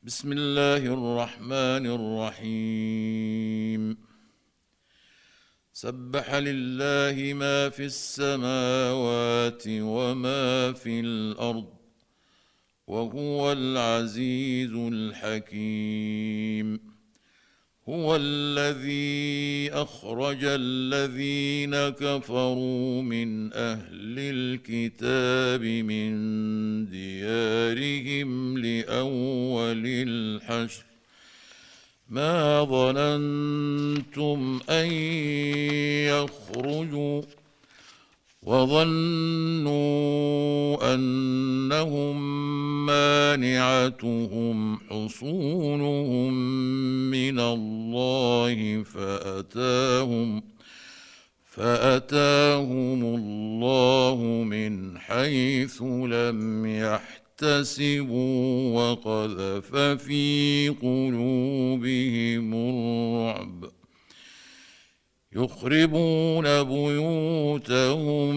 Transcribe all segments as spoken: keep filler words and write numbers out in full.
بسم الله الرحمن الرحيم. سبح لله ما في السماوات وما في الأرض وهو العزيز الحكيم. هو الذي أخرج الذين كفروا من أهل الكتاب من ديارهم لأول الحشر ما ظننتم أن يخرجوا وظنوا أنهم مانعتهم حصونهم من الله فأتاهم فأتاهم الله من حيث لم يحتسبوا وقذف في قلوبهم الرعب يخربون بيوتهم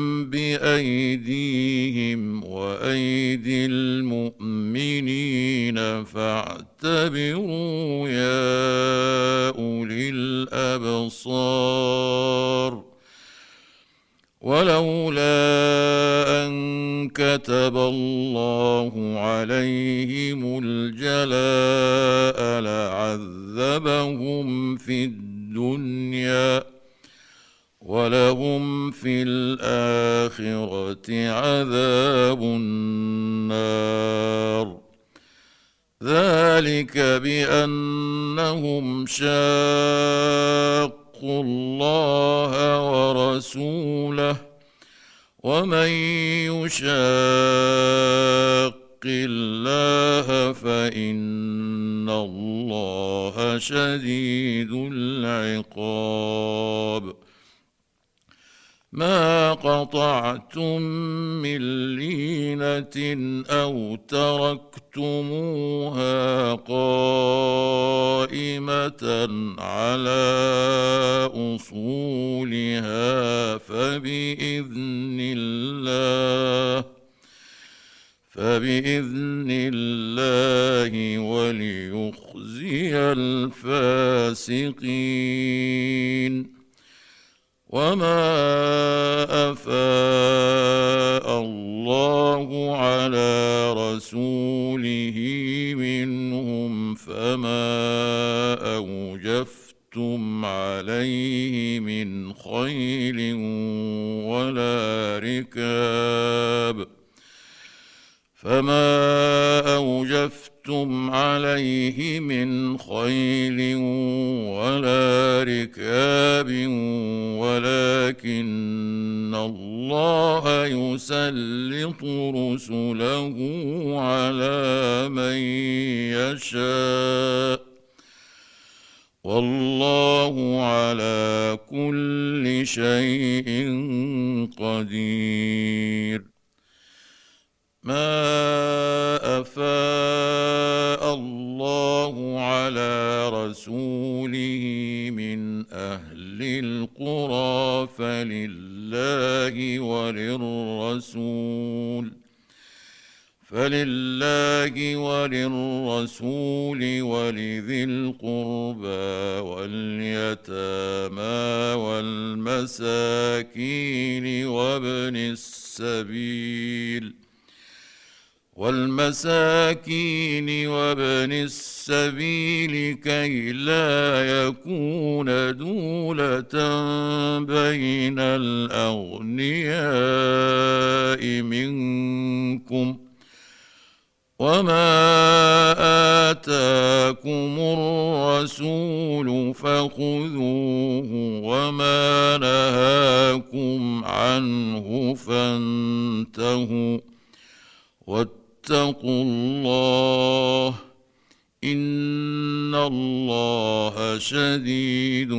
بأيديهم وأيدي المؤمنين فاعتبروا يا أولي الأبصار. ولولا أن كتب الله عليهم الجلاء لعذبهم في الدنيا ولهم في الآخرة عذاب النار. ذلك بأنهم شاقوا الله ورسوله ومن يشاق الله فإن الله شديد العقاب. ما قطعتم من لينة أو تركتموها قائمة على أصولها فبإذن الله فبإذن الله وليخزي الفاسقين. وما أفاء الله على رسوله منهم فما أوجفتم عليه من خيل ولا ركاب فما أوجفتم عليه من خيل ولا ركاب ولكن الله يسلط رسله على من يشاء والله على كل شيء قدير. ما أفاء الله على رسوله من أهل القرى فلله وللرسول فلله وللرسول ولذي القربى واليتامى والمساكين وابن السبيل والمساكين وابن السبيل كي لا يكون دولة بين الأغنياء منكم. وما آتاكم الرسول فخذوه وما نهاكم عنه فانتهوا واتقوا الله إن الله شديد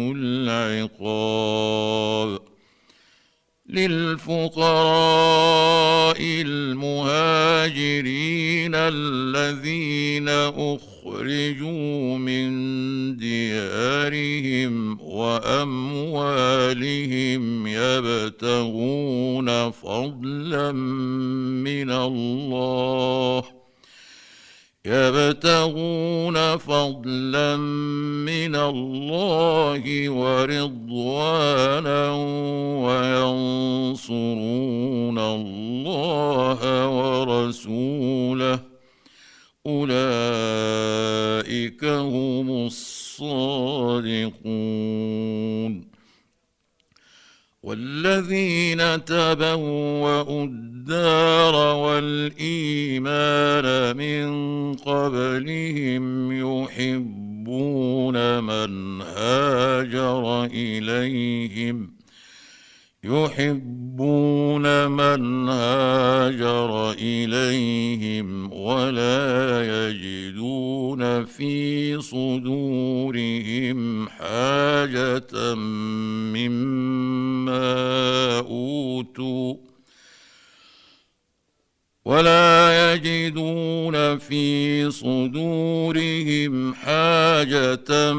العقاب. للفقراء المهاجرين الذين أخرجوا من ديارهم وأموالهم يبتغون فضلا من الله يبتغون فضلا من الله ورضوانا وينصرون الله ورسوله أولئك هم الصادقون. والذين تبوأوا الدار والإيمان من قبلهم يحبون من هاجر إليهم يحبون من هاجر إليهم ولا يجدون في صدورهم حاجة مما أوتوا ولا يجدون في صدورهم حاجة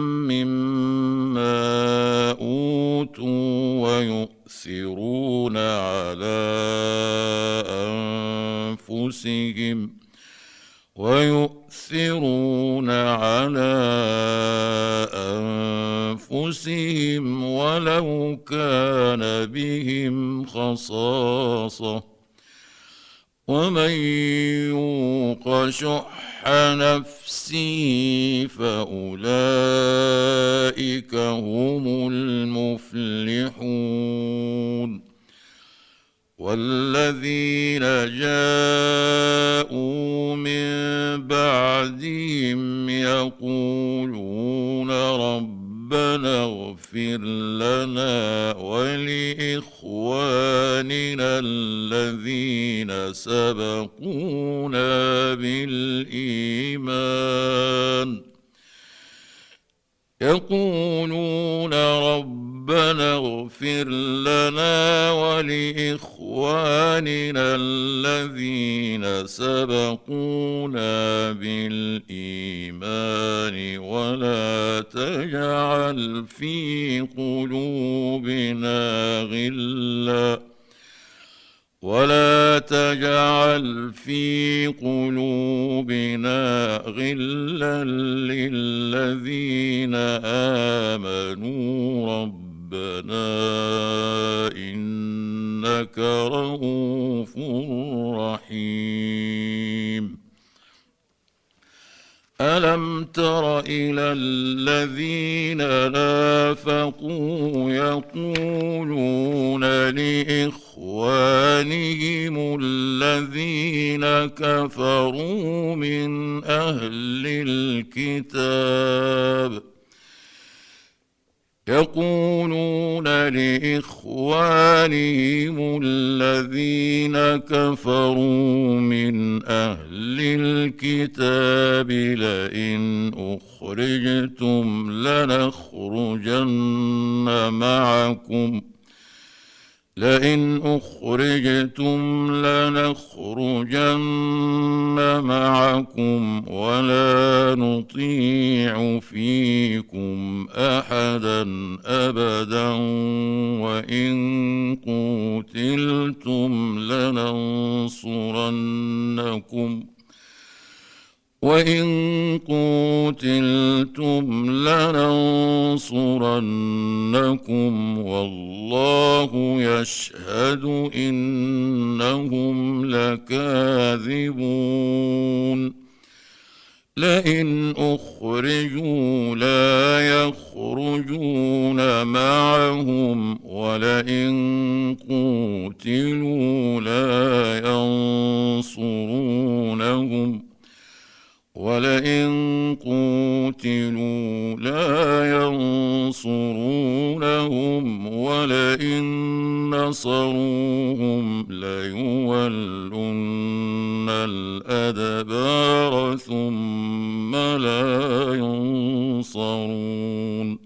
مما أوتوا ويؤثرون على أنفسهم ويؤثرون على أنفسهم ولو كان بهم خصاصة ومن يوق شح نفسه فأولئك هم المفلحون. والذين جاءوا من بعدهم يقولون ربنا اغفر لنا ولإخواننا الذين سبقونا بالإيمان يقولون ربنا اغفر لنا ولإخواننا الذين سبقونا بالإيمان ولا تجعل في قلوبنا غلا ولا تجعل في قلوبنا غلا للذين آمنوا ربنا إنك رؤوف رحيم. ألم تر إلى الذين نافقوا يقولون لإخوانهم الذين كفروا من أهل الكتاب يقولون لإخوانهم الذين كفروا من أهل الكتاب لئن أخرجتم لنخرجن معكم لئن أخرجتم لنخرجن معكم ولا نطيع فيكم أحدا أبدا وإن قتلتم لننصرنكم وإن قتلتم لننصرنكم والله يشهد إنهم لكاذبون. لئن أخرجوا لا يخرجون معهم ولئن قتلوا لا ينصرونهم ولئن قتلوا لا ينصرونهم ولئن نصروهم ليولن الأدبار ثم لا ينصرون.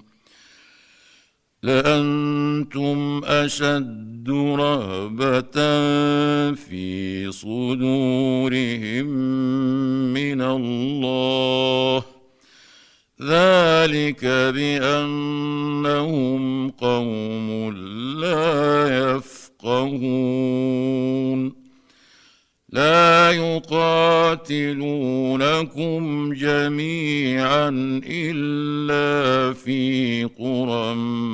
لأنتم أشد رهبة في صدورهم من الله ذلك بأنهم قوم لا يفقهون. لا يقاتلونكم جميعا إلا في قرى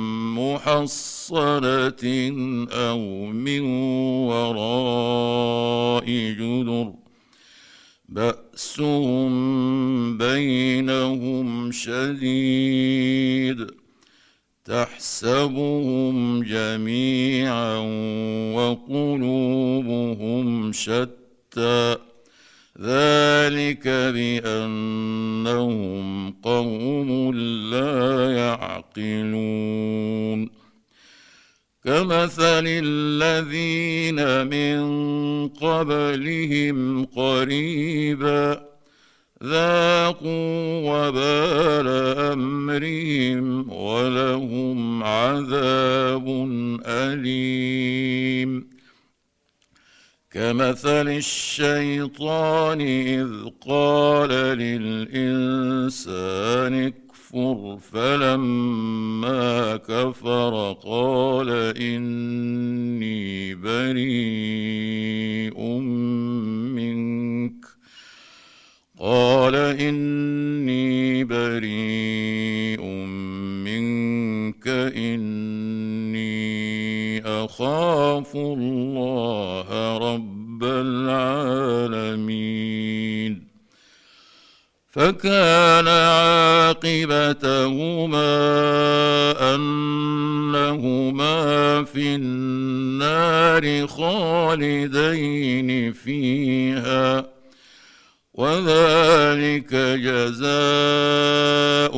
محصنة أو من وراء جدر بأسهم بينهم شديد تحسبهم جميعا وقلوبهم شتى ذلك بأنهم قوم لا يعقلون كمثل الذين من قبلهم قريبا ذاقوا وبال أمرهم ولهم عذاب أليم كمثل الشيطان إذ قال للإنسان اكفر فلما كفر قال إني بريء منك قال إني بريء منك إني أخاف الله رب العالمين فكان عاقبتهما أنهما في النار خالدين فيها وذلك جزاء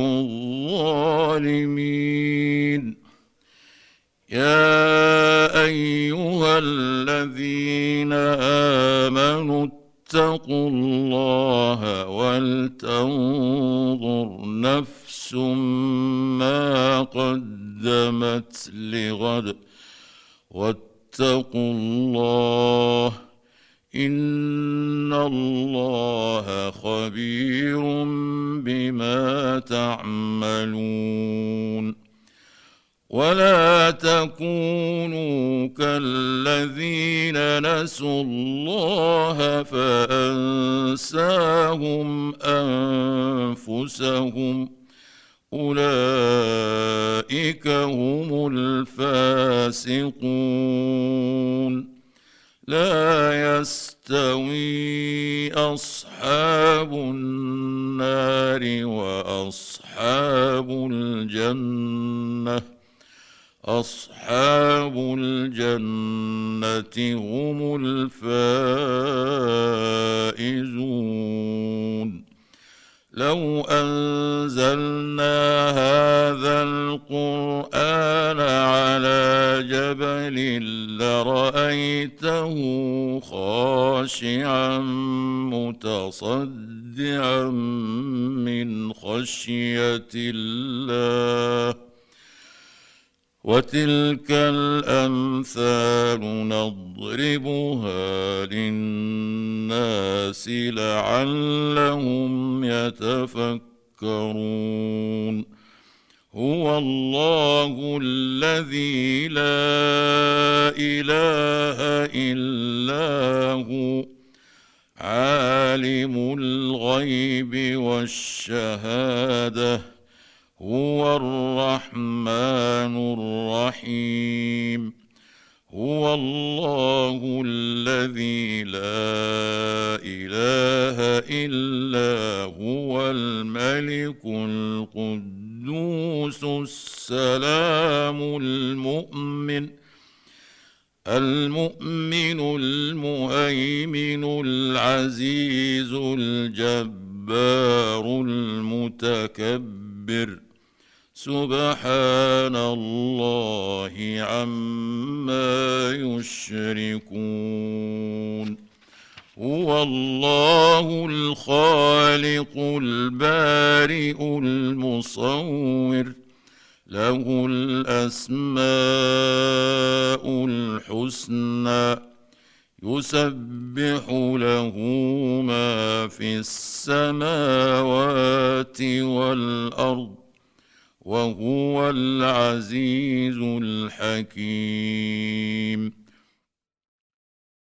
الظالمين يا أيها الذين آمنوا اتقوا الله ولتنظر نفس ما قدمت لغد واتقوا الله إن الله خبير بما تعملون ولا تكونوا كالذين نسوا الله فأنساهم أنفسهم أولئك هم الفاسقون لا يستوي أصحاب النار وأصحاب الجنة أصحاب الجنة هم الفائزون لو أنزلنا هذا القرآن على جبل لرأيته خاشعا متصدعا من خشية الله وتلك الأمثال نضربها للناس لعلهم يتفكرون هو الله الذي لا إله إلا هو عالم الغيب والشهادة هو الرحمن الرحيم هو الله الذي لا إله إلا هو الملك القدوس السلام المؤمن المؤمن المهيمن العزيز الجبار المتكبر سبحان الله عما يشركون هو الله الخالق البارئ المصور له الأسماء الحسنى يسبح له ما في السماوات والأرض وهو العزيز الحكيم